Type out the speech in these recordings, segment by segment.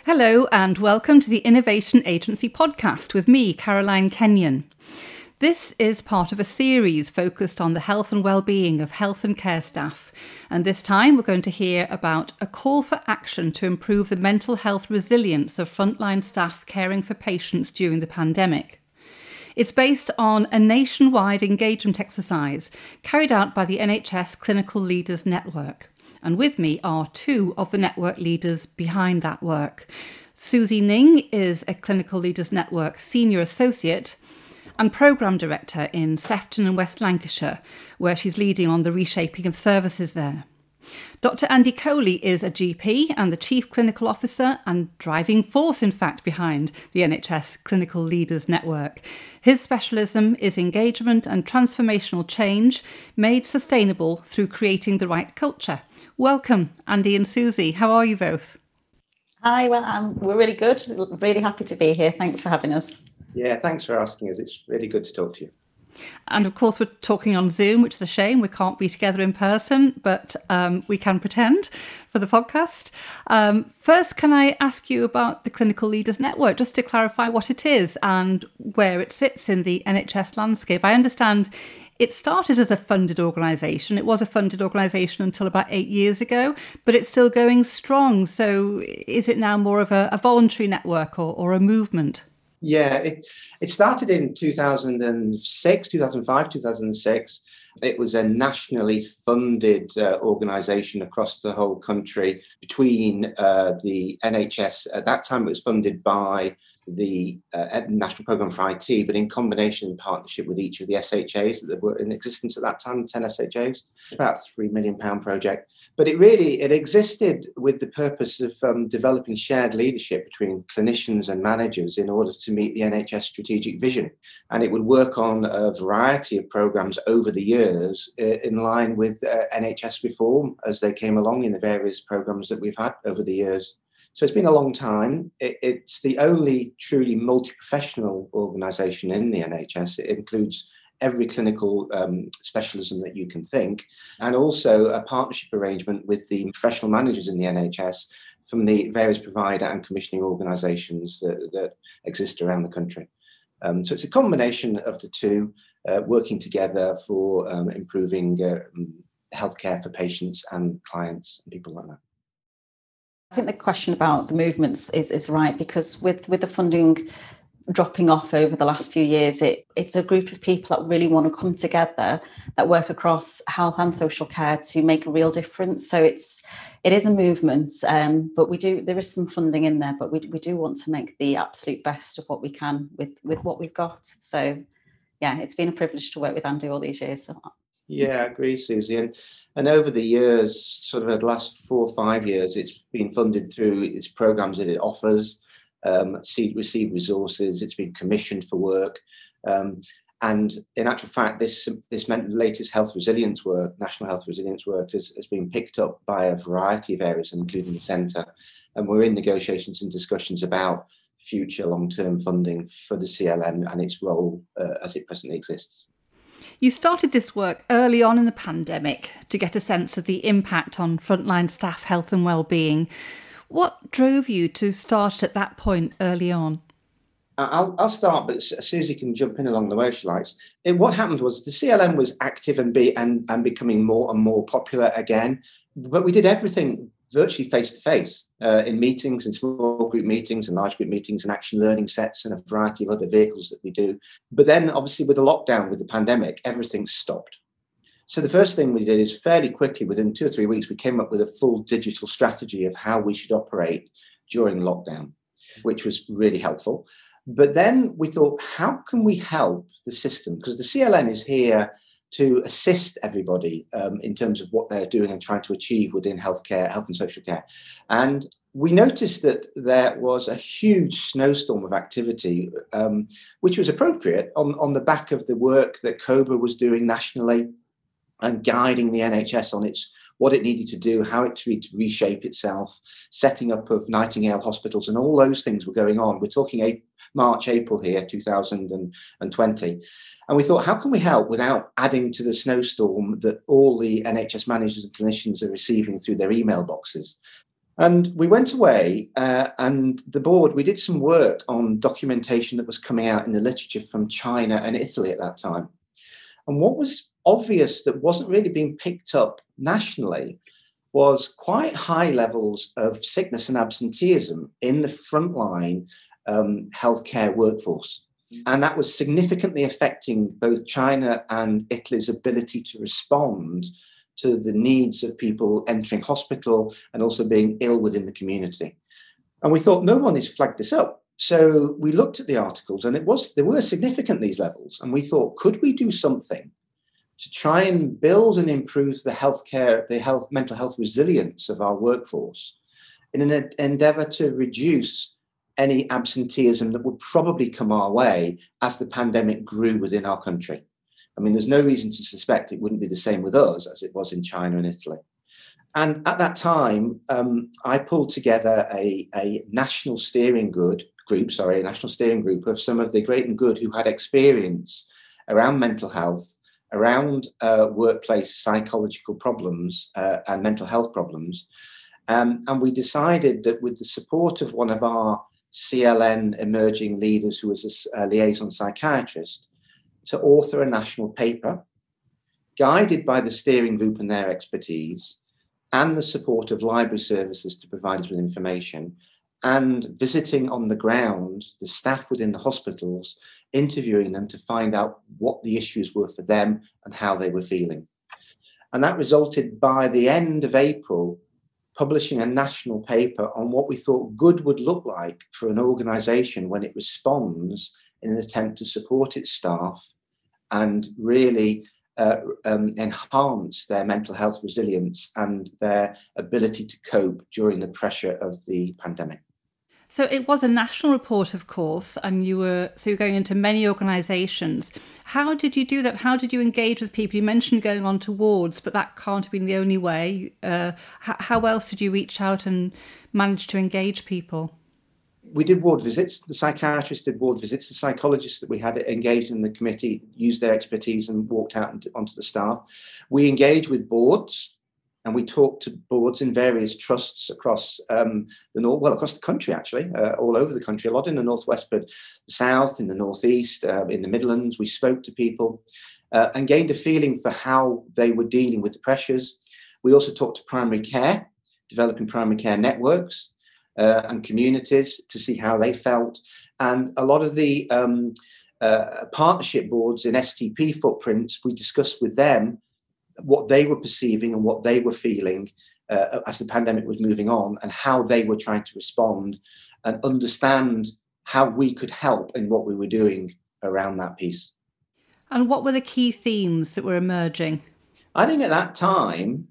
Hello and welcome to the Innovation Agency podcast with me, Caroline Kenyon. This is part of a series focused on the health and well-being of health and care staff. And this time we're going to hear about a call for action to improve the mental health resilience of frontline staff caring for patients during the pandemic. It's based on a nationwide engagement exercise carried out by the NHS Clinical Leaders Network. And with me are two of the network leaders behind that work. Susie Ning is a Clinical Leaders Network Senior Associate and Programme Director in Sefton and West Lancashire, where she's leading on the reshaping of services there. Dr. Andy Coley is a GP and the Chief Clinical Officer and driving force, in fact, behind the NHS Clinical Leaders Network. His specialism is engagement and transformational change made sustainable through creating the right culture. Welcome, Andy and Susie. How are you both? Hi, well, we're really good. Really happy to be here. Thanks for having us. Yeah, thanks for asking us. It's really good to talk to you. And of course, we're talking on Zoom, which is a shame. We can't be together in person, but we can pretend for the podcast. First, can I ask you about the Clinical Leaders Network, just to clarify what it is and where it sits in the NHS landscape? I understand it started as a funded organisation. It was a funded organisation until about 8 years ago, but it's still going strong. So is it now more of a voluntary network or a movement? Yeah, it started in 2006, 2005, 2006. It was a nationally funded organisation across the whole country between the NHS. At that time, it was funded by the National Programme for IT, but in combination and partnership with each of the SHAs that were in existence at that time, 10 SHAs. It's about a £3 million project. But it existed with the purpose of developing shared leadership between clinicians and managers in order to meet the NHS strategic vision. And it would work on a variety of programmes over the years in line with NHS reform as they came along in the various programmes that we've had over the years. So it's been a long time. It's the only truly multi-professional organisation in the NHS. It includes every clinical specialism that you can think, and also a partnership arrangement with the professional managers in the NHS from the various provider and commissioning organisations that exist around the country. So it's a combination of the two working together for improving healthcare for patients and clients and people like that. I think the question about the movements is right, because with the funding dropping off over the last few years, it's a group of people that really want to come together, that work across health and social care to make a real difference. So it is a movement, but there is some funding in there, but we do want to make the absolute best of what we can with what we've got. So yeah, it's been a privilege to work with Andy all these years. Yeah, I agree, Susie. And over the years, sort of the last 4 or 5 years, it's been funded through its programmes that it offers, received resources, it's been commissioned for work. And in actual fact, this meant the latest health resilience work, national health resilience work, has been picked up by a variety of areas, including the centre. And we're in negotiations and discussions about future long-term funding for the CLN and its role as it presently exists. You started this work early on in the pandemic to get a sense of the impact on frontline staff health and well-being. What drove you to start at that point early on? I'll start, but Susie can jump in along the way if she likes. What happened was the CLN was active and becoming more and more popular again, but we did everything virtually face-to-face in meetings, in small group meetings and large group meetings and action learning sets and a variety of other vehicles that we do. But then obviously with the lockdown, with the pandemic, everything stopped. So the first thing we did is fairly quickly, within 2 or 3 weeks, we came up with a full digital strategy of how we should operate during lockdown, which was really helpful. But then we thought, how can we help the system? Because the CLN is here to assist everybody in terms of what they're doing and trying to achieve within healthcare, health and social care. And we noticed that there was a huge snowstorm of activity, which was appropriate on the back of the work that COBRA was doing nationally and guiding the NHS on what it needed to do, how it needed to reshape itself, setting up of Nightingale hospitals, and all those things were going on. We're talking March, April here, 2020. And we thought, how can we help without adding to the snowstorm that all the NHS managers and clinicians are receiving through their email boxes? And we went away and the board, we did some work on documentation that was coming out in the literature from China and Italy at that time. And what was obvious that wasn't really being picked up nationally was quite high levels of sickness and absenteeism in the frontline healthcare workforce. And that was significantly affecting both China and Italy's ability to respond to the needs of people entering hospital and also being ill within the community. And we thought, no one has flagged this up. So we looked at the articles and there were significant, these levels. And we thought, could we do something to try and build and improve the mental health resilience of our workforce in an endeavour to reduce any absenteeism that would probably come our way as the pandemic grew within our country. I mean, there's no reason to suspect it wouldn't be the same with us as it was in China and Italy. And at that time, I pulled together a national steering group of some of the great and good who had experience around mental health, around workplace psychological problems and mental health problems. And we decided that with the support of one of our CLN emerging leaders who was a liaison psychiatrist, to author a national paper, guided by the steering group and their expertise, and the support of library services to provide us with information, and visiting on the ground the staff within the hospitals, interviewing them to find out what the issues were for them and how they were feeling. And that resulted, by the end of April, publishing a national paper on what we thought good would look like for an organisation when it responds in an attempt to support its staff and really enhance their mental health resilience and their ability to cope during the pressure of the pandemic. So it was a national report, of course, and you're going into many organisations. How did you do that? How did you engage with people? You mentioned going on to wards, but that can't have been the only way. How else did you reach out and manage to engage people? We did ward visits. The psychiatrists did ward visits. The psychologists that we had engaged in the committee used their expertise and walked out onto the staff. We engaged with boards, and we talked to boards in various trusts across across the country, actually, all over the country, a lot in the northwest, but the south, in the northeast, in the Midlands. We spoke to people and gained a feeling for how they were dealing with the pressures. We also talked to primary care, developing primary care networks and communities to see how they felt. And a lot of the partnership boards in STP footprints, we discussed with them what they were perceiving and what they were feeling as the pandemic was moving on, and how they were trying to respond and understand how we could help in what we were doing around that piece. And what were the key themes that were emerging? I think at that time,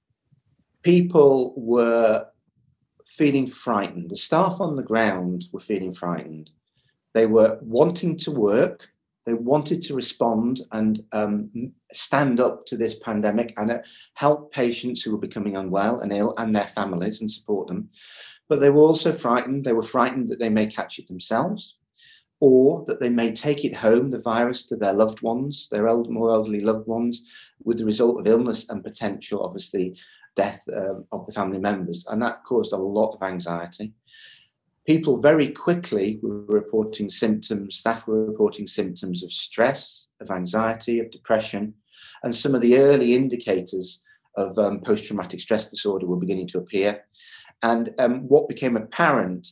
people were feeling frightened. The staff on the ground were feeling frightened. They were wanting to work. They wanted to respond and stand up to this pandemic and help patients who were becoming unwell and ill and their families and support them. But they were also frightened. They were frightened that they may catch it themselves, or that they may take it home, the virus, to their loved ones, their more elderly loved ones, with the result of illness and potential, obviously, death of the family members. And that caused a lot of anxiety. People very quickly were reporting symptoms, staff were reporting symptoms of stress, of anxiety, of depression, and some of the early indicators of post-traumatic stress disorder were beginning to appear. And what became apparent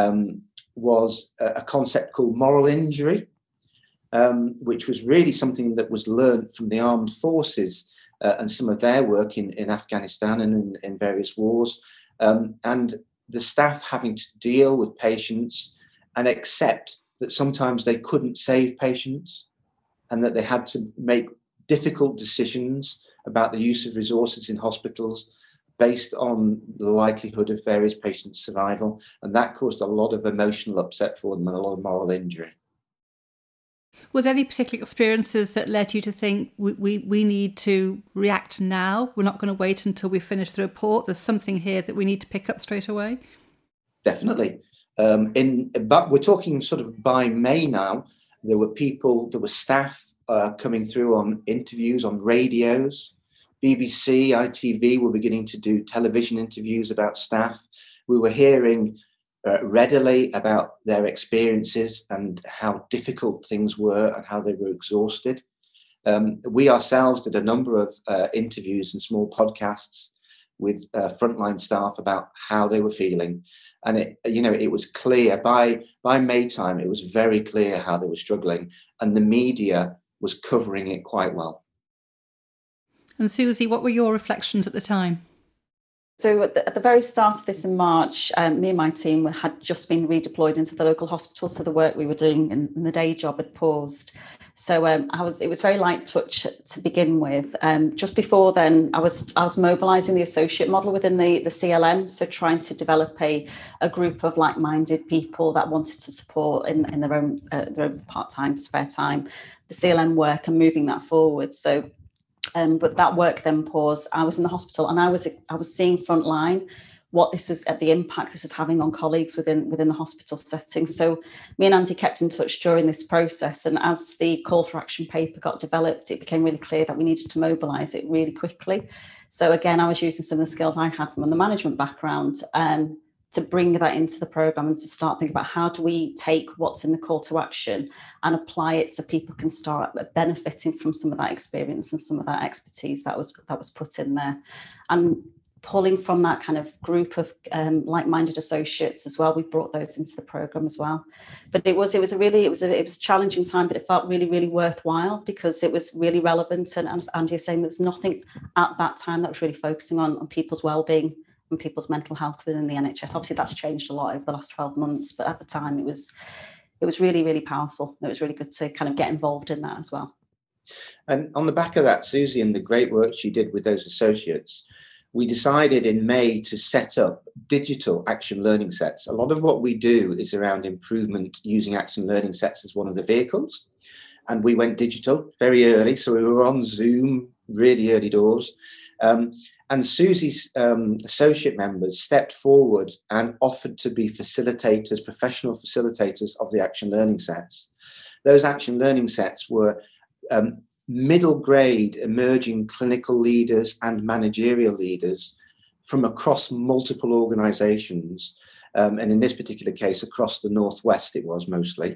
was a concept called moral injury, which was really something that was learned from the armed forces and some of their work in Afghanistan and in various wars. And the staff having to deal with patients and accept that sometimes they couldn't save patients and that they had to make difficult decisions about the use of resources in hospitals based on the likelihood of various patients' survival. And that caused a lot of emotional upset for them and a lot of moral injury. Was there any particular experiences that led you to think we need to react now? We're not going to wait until we finish the report. There's something here that we need to pick up straight away? Definitely. But we're talking sort of by May now. There were staff coming through on interviews, on radios, BBC, ITV were beginning to do television interviews about staff. We were hearing readily about their experiences and how difficult things were and how they were exhausted. We ourselves did a number of interviews and small podcasts with frontline staff about how they were feeling. And it was clear by May time, it was very clear how they were struggling, and the media was covering it quite well. And Susie, what were your reflections at the time? So at the very start of this in March, me and my team had just been redeployed into the local hospital. So the work we were doing in the day job had paused. So it was very light touch to begin with. Just before then, I was mobilising the associate model within the CLN, so trying to develop a group of like-minded people that wanted to support in their own part-time, spare time, the CLN work, and moving that forward. So, but that work then paused. I was in the hospital, and I was seeing frontline what this was the impact this was having on colleagues within the hospital setting. So me and Andy kept in touch during this process, and as the call for action paper got developed, it became really clear that we needed to mobilise it really quickly. So again, I was using some of the skills I had from the management background to bring that into the programme and to start thinking about how do we take what's in the call to action and apply it so people can start benefiting from some of that experience and some of that expertise that was put in there. And pulling from that kind of group of like-minded associates as well, we brought those into the programme as well. But it was a challenging time, but it felt really, really worthwhile because it was really relevant. And as Andy was saying, there was nothing at that time that was really focusing on people's well-being and people's mental health within the NHS. Obviously, that's changed a lot over the last 12 months, but at the time, it was really, really powerful. It was really good to kind of get involved in that as well. And on the back of that, Susie, and the great work she did with those associates, we decided in May to set up digital action learning sets. A lot of what we do is around improvement using action learning sets as one of the vehicles. And we went digital very early. So we were on Zoom, really early doors. And Susie's associate members stepped forward and offered to be facilitators, professional facilitators of the action learning sets. Those action learning sets were middle grade emerging clinical leaders and managerial leaders from across multiple organisations, and in this particular case across the Northwest it was mostly,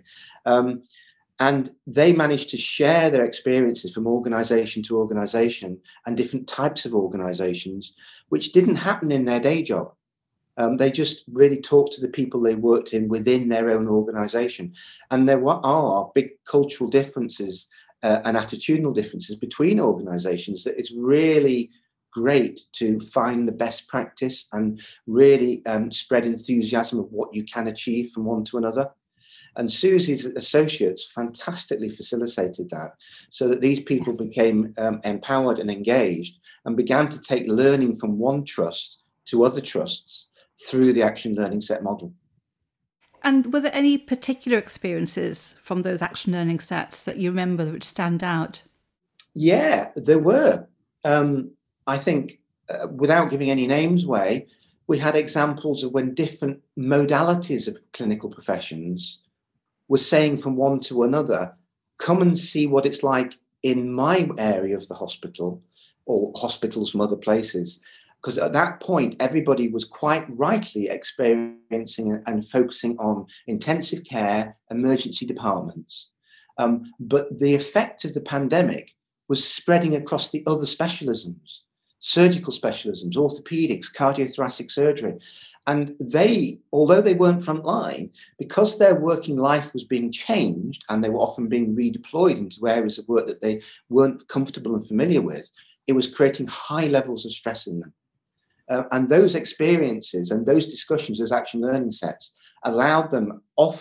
and they managed to share their experiences from organisation to organisation and different types of organisations, which didn't happen in their day job. They just really talked to the people they worked in within their own organisation, and there are big cultural differences and attitudinal differences between organisations that it's really great to find the best practice and really spread enthusiasm of what you can achieve from one to another. And Susie's associates fantastically facilitated that so that these people became empowered and engaged and began to take learning from one trust to other trusts through the action learning set model. And were there any particular experiences from those action learning sets that you remember which stand out? Yeah, there were. I think, without giving any names away, we had examples of when different modalities of clinical professions were saying from one to another, come and see what it's like in my area of the hospital or hospitals from other places. Because at that point, everybody was quite rightly experiencing and focusing on intensive care, emergency departments. But the effect of the pandemic was spreading across the other specialisms, surgical specialisms, orthopedics, cardiothoracic surgery. And they, although they weren't frontline, because their working life was being changed and they were often being redeployed into areas of work that they weren't comfortable and familiar with, it was creating high levels of stress in them. And those experiences and those discussions, those action learning sets, allowed them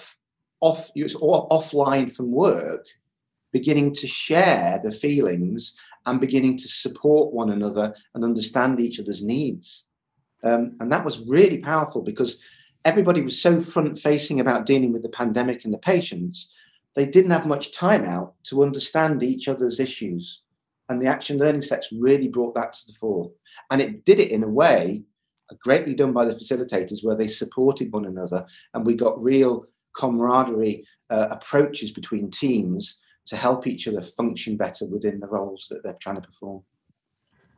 offline from work, beginning to share the feelings and beginning to support one another and understand each other's needs. And that was really powerful because everybody was so front-facing about dealing with the pandemic and the patients, they didn't have much time out to understand each other's issues. And the action learning sets really brought that to the fore. And it did it in a way greatly done by the facilitators where they supported one another and we got real camaraderie approaches between teams to help each other function better within the roles that they're trying to perform.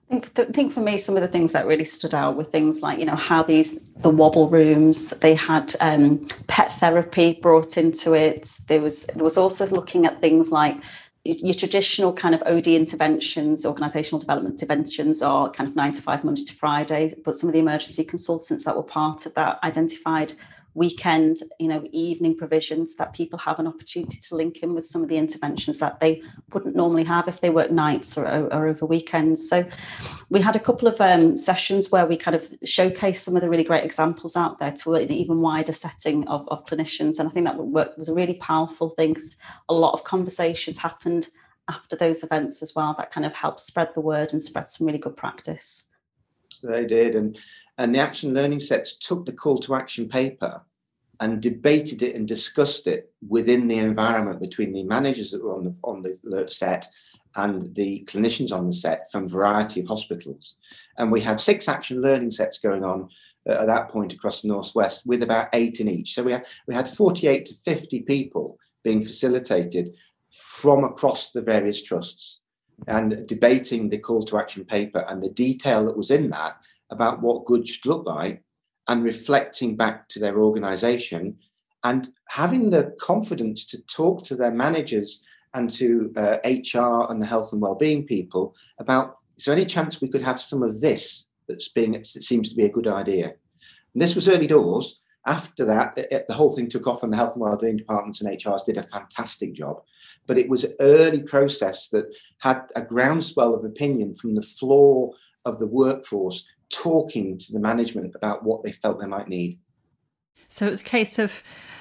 I think for me, some of the things that really stood out were things like, how the wobble rooms, they had pet therapy brought into it. There was also looking at things like your traditional kind of OD interventions, organisational development interventions, are kind of 9 to 5, Monday to Friday. But some of the emergency consultants that were part of that identified weekend, evening provisions, that people have an opportunity to link in with some of the interventions that they wouldn't normally have if they work nights or over weekends. So we had a couple of sessions where we kind of showcased some of the really great examples out there to an even wider setting of clinicians. And I think that was a really powerful thing, because a lot of conversations happened after those events as well that kind of helped spread the word and spread some really good practice. They did. And the action learning sets took the call to action paper and debated it and discussed it within the environment between the managers that were on the alert set and the clinicians on the set from a variety of hospitals. And we had 6 action learning sets going on at that point across the Northwest, with about 8 in each. So we had 48 to 50 people being facilitated from across the various trusts and debating the call to action paper and the detail that was in that about what good should look like, and reflecting back to their organisation and having the confidence to talk to their managers and to HR and the health and wellbeing people about, is there any chance we could have some of this that seems to be a good idea? And this was early doors. After that, the whole thing took off, and the health and wellbeing departments and HRs did a fantastic job. But it was an early process that had a groundswell of opinion from the floor of the workforce, talking to the management about what they felt they might need. So it was a case of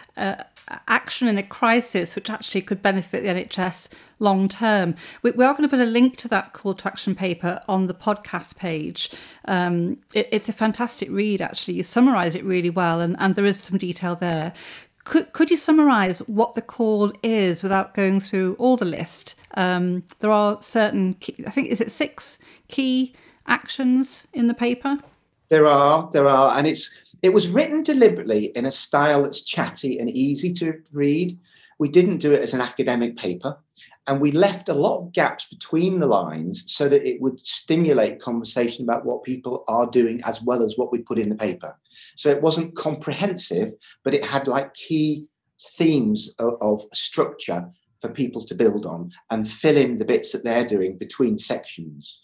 action in a crisis, which actually could benefit the NHS long term. We are going to put a link to that call to action paper on the podcast page. It's a fantastic read, actually. You summarise it really well, and there is some detail there. Could you summarise what the call is without going through all the list? There are certain, I think, is it 6 key actions in the paper? There are, and it was written deliberately in a style that's chatty and easy to read. We didn't do it as an academic paper, and we left a lot of gaps between the lines so that it would stimulate conversation about what people are doing as well as what we put in the paper. So it wasn't comprehensive, but it had like key themes of structure for people to build on and fill in the bits that they're doing between sections.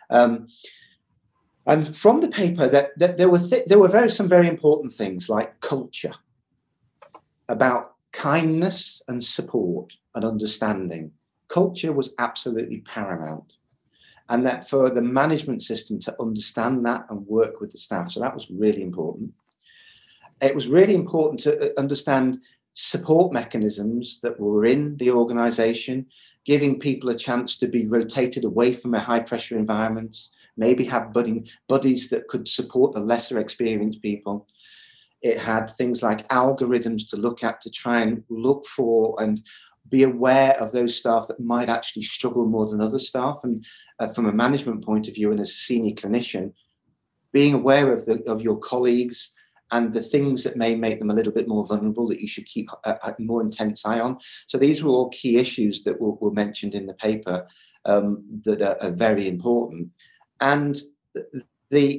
And from the paper, that there were some very important things like culture, about kindness and support and understanding. Culture was absolutely paramount, and that for the management system to understand that and work with the staff. So that was really important. It was really important to understand support mechanisms that were in the organisation, giving people a chance to be rotated away from a high pressure environment, maybe have buddies that could support the lesser experienced people. It had things like algorithms to look at, to try and look for and be aware of those staff that might actually struggle more than other staff. And from a management point of view, and as a senior clinician, being aware of your colleagues and the things that may make them a little bit more vulnerable that you should keep a more intense eye on. So these were all key issues that were mentioned in the paper that are very important. And the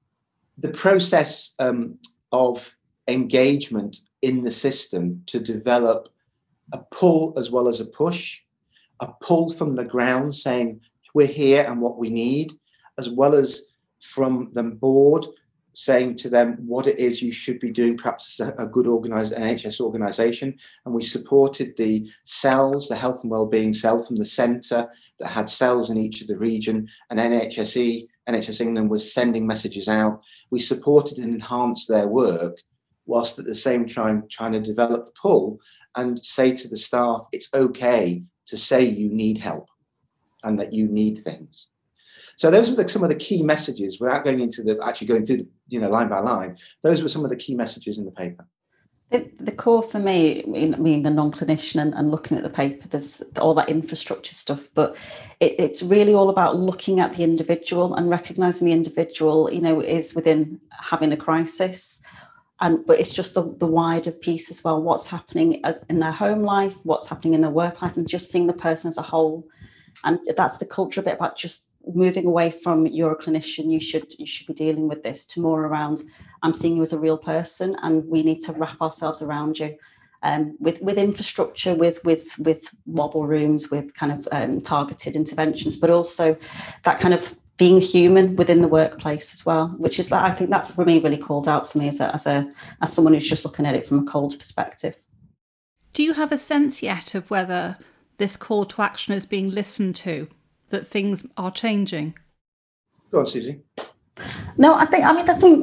process of engagement in the system to develop a pull as well as a push, a pull from the ground saying we're here and what we need, as well as from the board saying to them what it is you should be doing, perhaps a good NHS organisation. And we supported the cells, the health and wellbeing cell from the centre that had cells in each of the region, and NHS England was sending messages out. We supported and enhanced their work, whilst at the same time trying to develop the pull and say to the staff, it's okay to say you need help and that you need things. So those were some of the key messages, without going through line by line. Those were some of the key messages in the paper. The core for me, being a non-clinician and looking at the paper, there's all that infrastructure stuff, but it's really all about looking at the individual and recognising the individual, is within having a crisis. But it's just the wider piece as well, what's happening in their home life, what's happening in their work life, and just seeing the person as a whole. And that's the culture bit about just moving away from you're a clinician, you should be dealing with this, to more around I'm seeing you as a real person and we need to wrap ourselves around you. With infrastructure, with wobble rooms, with kind of targeted interventions, but also that kind of being human within the workplace as well, which is that I think that for me really called out for me as someone who's just looking at it from a cold perspective. Do you have a sense yet of whether this call to action is being listened to, that things are changing? Go on, Susie. No, I think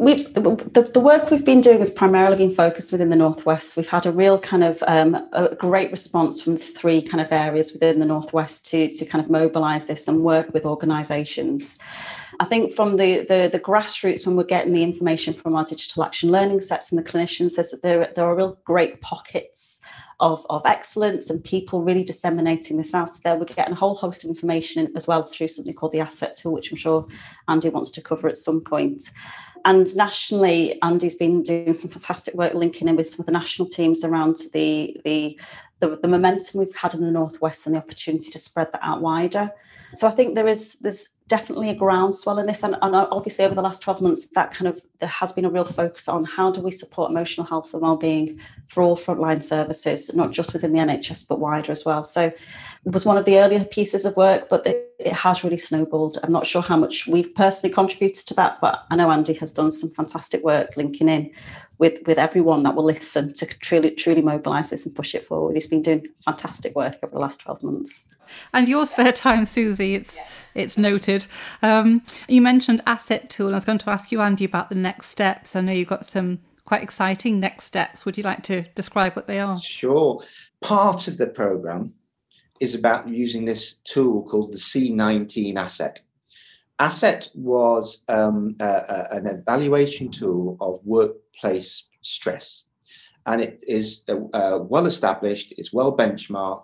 the work we've been doing has primarily been focused within the Northwest. We've had a real kind of a great response from the three kind of areas within the Northwest to kind of mobilise this and work with organisations. I think from the grassroots, when we're getting the information from our digital action learning sets and the clinicians, there are real great pockets of excellence and people really disseminating this out there. We're getting a whole host of information as well through something called the Asset Tool, which I'm sure Andy wants to cover at some point. And nationally, Andy's been doing some fantastic work linking in with some of the national teams around the momentum we've had in the Northwest and the opportunity to spread that out wider. So I think there's definitely a groundswell in this, and obviously over the last 12 months there has been a real focus on how do we support emotional health and wellbeing for all frontline services, not just within the NHS but wider as well. So it was one of the earlier pieces of work, but it has really snowballed. I'm not sure how much we've personally contributed to that, but I know Andy has done some fantastic work linking in with everyone that will listen to truly mobilise this and push it forward. He's been doing fantastic work over the last 12 months. And your spare time, Susie, it's noted. You mentioned Asset Tool. I was going to ask you, Andy, about the next steps. I know you've got some quite exciting next steps. Would you like to describe what they are? Sure. Part of the programme is about using this tool called the C19 Asset. Asset was an evaluation tool of workplace stress. And it is well established, it's well benchmarked,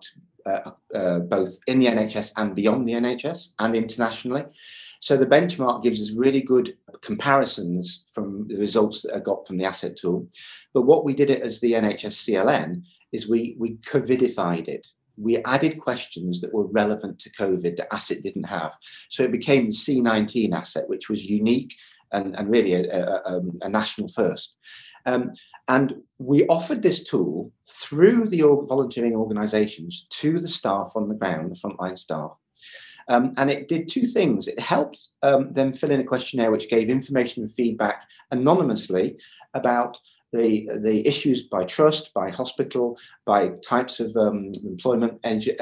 both in the NHS and beyond the NHS and internationally. So the benchmark gives us really good comparisons from the results that are got from the Asset Tool. But what we did it as the NHS CLN is we COVIDified it. We added questions that were relevant to COVID that Asset didn't have. So it became the C19 Asset, which was unique and really a national first. And we offered this tool through the volunteering organisations to the staff on the ground, the frontline staff. And it did two things. It helped them fill in a questionnaire which gave information and feedback anonymously about the issues by trust, by hospital, by types of employment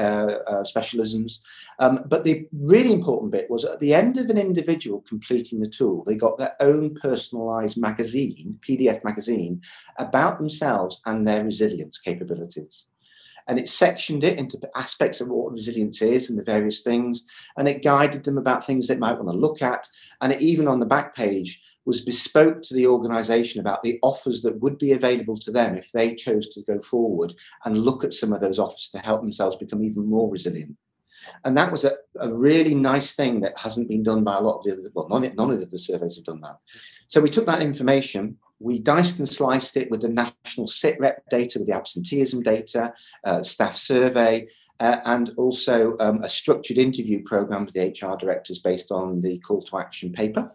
specialisms. But the really important bit was at the end of an individual completing the tool, they got their own personalised magazine, PDF magazine, about themselves and their resilience capabilities. And it sectioned it into aspects of what resilience is and the various things. And it guided them about things they might want to look at. And it even on the back page was bespoke to the organisation about the offers that would be available to them if they chose to go forward and look at some of those offers to help themselves become even more resilient. And that was a really nice thing that hasn't been done by a lot of the other, well, none of the surveys have done that. So we took that information, we diced and sliced it with the national SITREP data, with the absenteeism data, staff survey, and also a structured interview programme with the HR directors based on the call to action paper,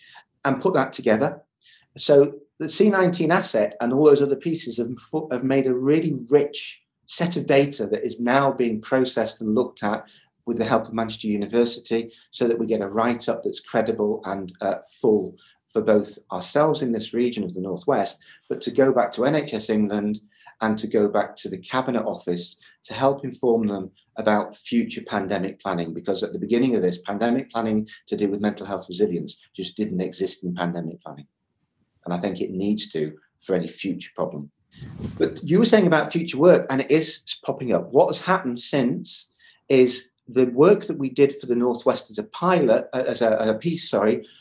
and put that together. So the C19 Asset and all those other pieces have made a really rich set of data that is now being processed and looked at with the help of Manchester University, so that we get a write-up that's credible and full for both ourselves in this region of the Northwest, but to go back to NHS England and to go back to the Cabinet Office to help inform them about future pandemic planning, because at the beginning of this, pandemic planning to do with mental health resilience just didn't exist in pandemic planning. And I think it needs to for any future problem. But you were saying about future work, and it is popping up. What has happened since is the work that we did for the Northwest as a pilot, as a piece,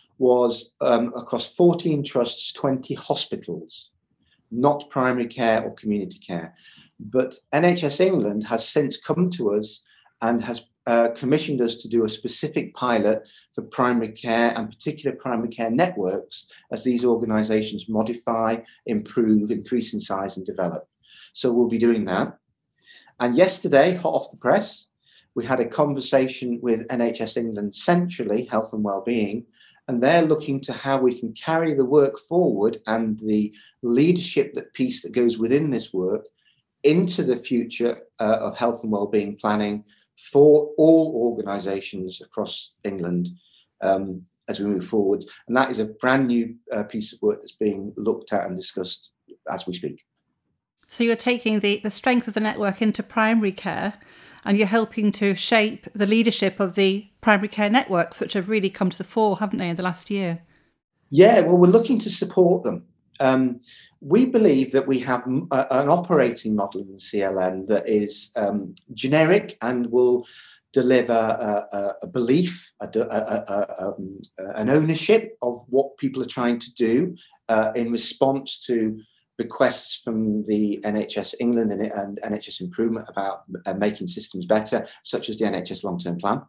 was across 14 trusts, 20 hospitals, not primary care or community care. But NHS England has since come to us and has commissioned us to do a specific pilot for primary care and particular primary care networks as these organisations modify, improve, increase in size and develop. So we'll be doing that. And yesterday, hot off the press, we had a conversation with NHS England centrally, Health and Wellbeing, and they're looking to how we can carry the work forward and the leadership piece that goes within this work into the future of health and wellbeing planning for all organisations across England as we move forward. And that is a brand new piece of work that's being looked at and discussed as we speak. So you're taking the strength of the network into primary care, and you're helping to shape the leadership of the primary care networks, which have really come to the fore, haven't they, in the last year? Yeah, well, we're looking to support them. We believe that we have an operating model in the CLN that is generic and will deliver a belief, an ownership of what people are trying to do in response to requests from the NHS England and NHS Improvement about making systems better, such as the NHS Long-Term Plan.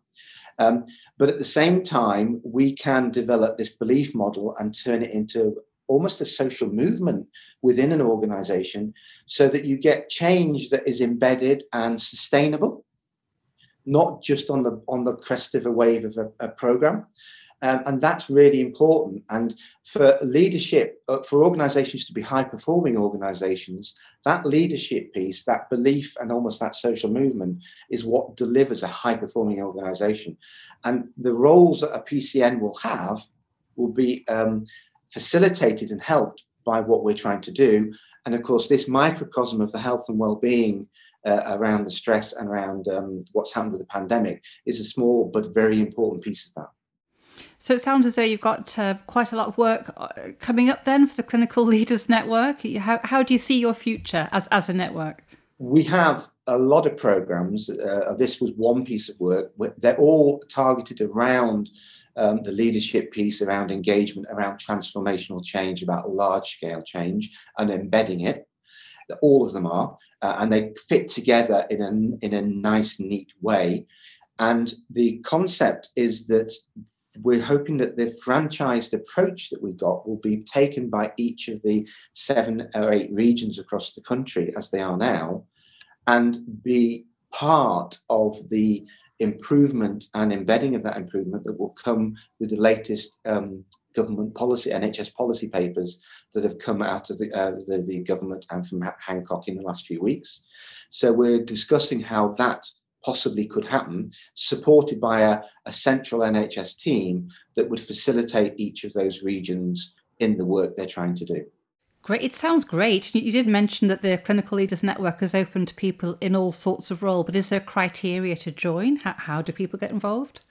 But at the same time, we can develop this belief model and turn it into almost a social movement within an organisation so that you get change that is embedded and sustainable, not just on the crest of a wave of a programme. And that's really important. And for leadership, for organisations to be high-performing organisations, that leadership piece, that belief and almost that social movement is what delivers a high-performing organisation. And the roles that a PCN will have will be facilitated and helped by what we're trying to do. And of course, this microcosm of the health and well-being around the stress and around what's happened with the pandemic is a small but very important piece of that. So it sounds as though you've got quite a lot of work coming up then for the Clinical Leaders Network. How do you see your future as a network? We have a lot of programmes. This was one piece of work. They're all targeted around the leadership piece, around engagement, around transformational change, about large-scale change and embedding it. All of them are, and they fit together in a nice, neat way. And the concept is that we're hoping that the franchised approach that we've got will be taken by each of the 7 or 8 regions across the country as they are now, and be part of the improvement and embedding of that improvement that will come with the latest government policy, NHS policy papers that have come out of the government and from Hancock in the last few weeks. So we're discussing how that possibly could happen, supported by a central NHS team that would facilitate each of those regions in the work they're trying to do. Great. It sounds great. You did mention that the Clinical Leaders Network is open to people in all sorts of role, but is there criteria to join? How do people get involved?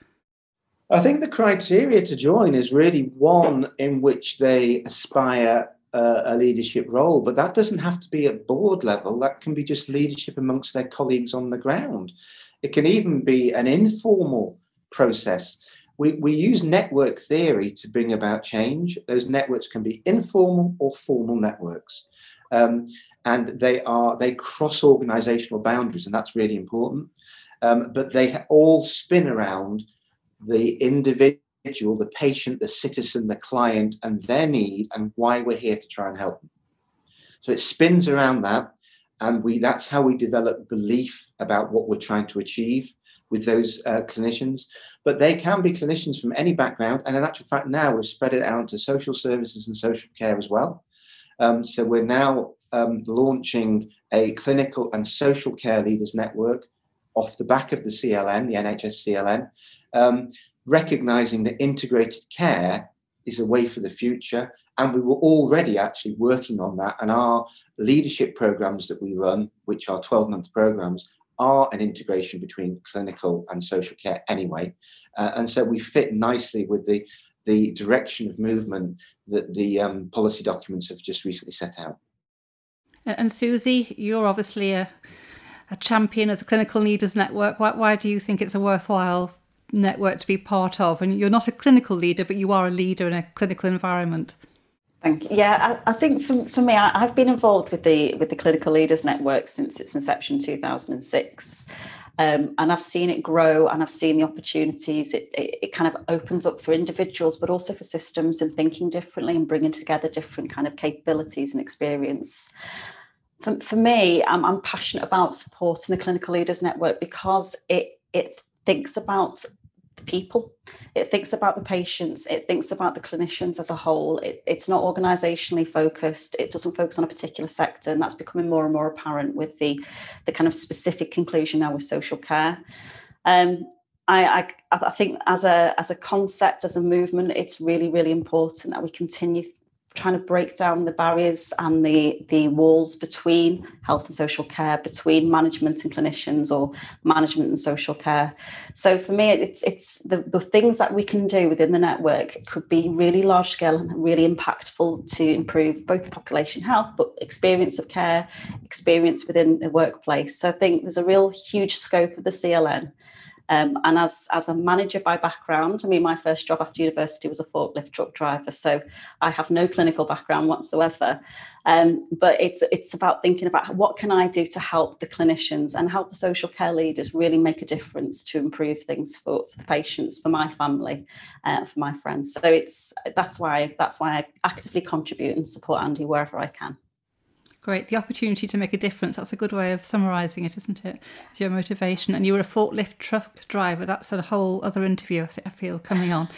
I think the criteria to join is really one in which they aspire a leadership role, but that doesn't have to be at board level. That can be just leadership amongst their colleagues on the ground. It can even be an informal process. We use network theory to bring about change. Those networks can be informal or formal networks. And they cross organisational boundaries, and that's really important. But they all spin around the individual, the patient, the citizen, the client, and their need, and why we're here to try and help them. So it spins around that, and that's how we develop belief about what we're trying to achieve with those clinicians. But they can be clinicians from any background, and in actual fact now we've spread it out to social services and social care as well. So we're now launching a clinical and social care leaders network off the back of the CLN, the NHS CLN, recognising that integrated care is a way for the future. And we were already actually working on that. And our leadership programmes that we run, which are 12-month programmes, are an integration between clinical and social care anyway. And so we fit nicely with the direction of movement that the policy documents have just recently set out. And Susie, you're obviously a champion of the Clinical Leaders Network. Why do you think it's a worthwhile network to be part of? And you're not a clinical leader, but you are a leader in a clinical environment. Thank you. Yeah, I think for me, I've been involved with the Clinical Leaders Network since its inception, 2006. And I've seen it grow, and I've seen the opportunities. It kind of opens up for individuals, but also for systems and thinking differently and bringing together different kind of capabilities and experience. For me, I'm passionate about supporting the Clinical Leaders Network because it it thinks about the people, it thinks about the patients, it thinks about the clinicians as a whole. It's not organisationally focused, it doesn't focus on a particular sector, and that's becoming more and more apparent with the kind of specific conclusion now with social care. I think as a concept, as a movement, it's really, really important that we continue trying to break down the barriers and the walls between health and social care, between management and clinicians, or management and social care. So for me, it's the things that we can do within the network could be really large scale and really impactful to improve both population health, but experience of care, experience within the workplace. So I think there's a real huge scope of the CLN. And as a manager by background, I mean, my first job after university was a forklift truck driver, so I have no clinical background whatsoever. But it's about thinking about what can I do to help the clinicians and help the social care leaders really make a difference to improve things for the patients, for my family, for my friends. So that's why I actively contribute and support Andy wherever I can. Great. The opportunity to make a difference. That's a good way of summarising it, isn't it? It's your motivation. And you were a forklift truck driver. That's a whole other interview, I feel, coming on.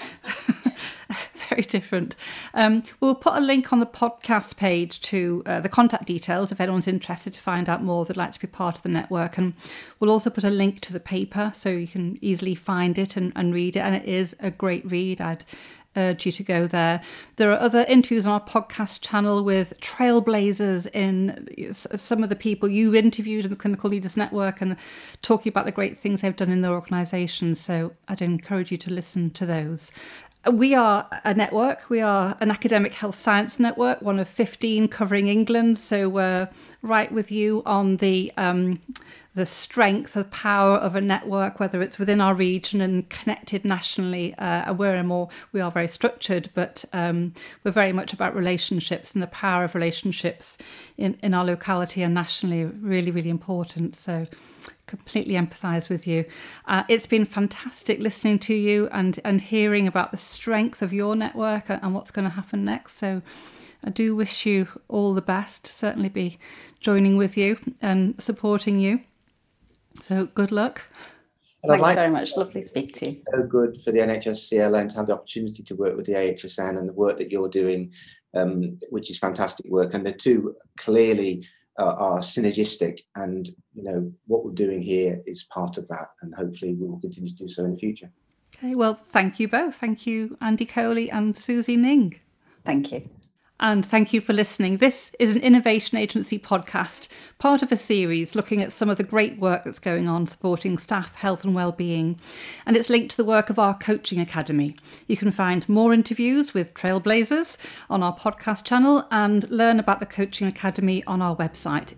Very different. We'll put a link on the podcast page to the contact details if anyone's interested to find out more, that'd like to be part of the network. And we'll also put a link to the paper so you can easily find it and read it. And it is a great read. I'd urge you to go there. There are other interviews on our podcast channel with trailblazers in some of the people you interviewed in the Clinical Leaders Network and talking about the great things they've done in their organisations. So I'd encourage you to listen to those. We are a network. We are an academic health science network, one of 15 covering England. So we're right with you on the strength, the power of a network, whether it's within our region and connected nationally. We are very structured, but we're very much about relationships, and the power of relationships in our locality and nationally really, really important. So completely empathise with you. It's been fantastic listening to you and hearing about the strength of your network and what's going to happen next. So I do wish you all the best. Certainly be joining with you and supporting you. So good luck. Thanks very much. Lovely to speak to you. So good for the NHS CLN to have the opportunity to work with the AHSN and the work that you're doing, which is fantastic work. And the two clearly are synergistic, and what we're doing here is part of that, and hopefully we will continue to do so in the future. Okay, well, thank you both. Thank you, Andy Coley and Susie Ning. Thank you. And thank you for listening. This is an Innovation Agency podcast, part of a series looking at some of the great work that's going on supporting staff health and wellbeing. And it's linked to the work of our coaching academy. You can find more interviews with trailblazers on our podcast channel and learn about the coaching academy on our website,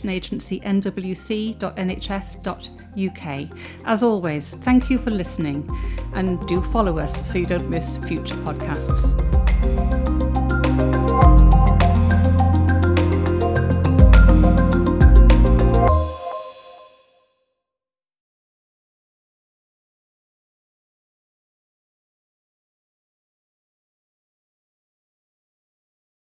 innovationagencynwc.nhs.uk. As always, thank you for listening, and do follow us so you don't miss future podcasts.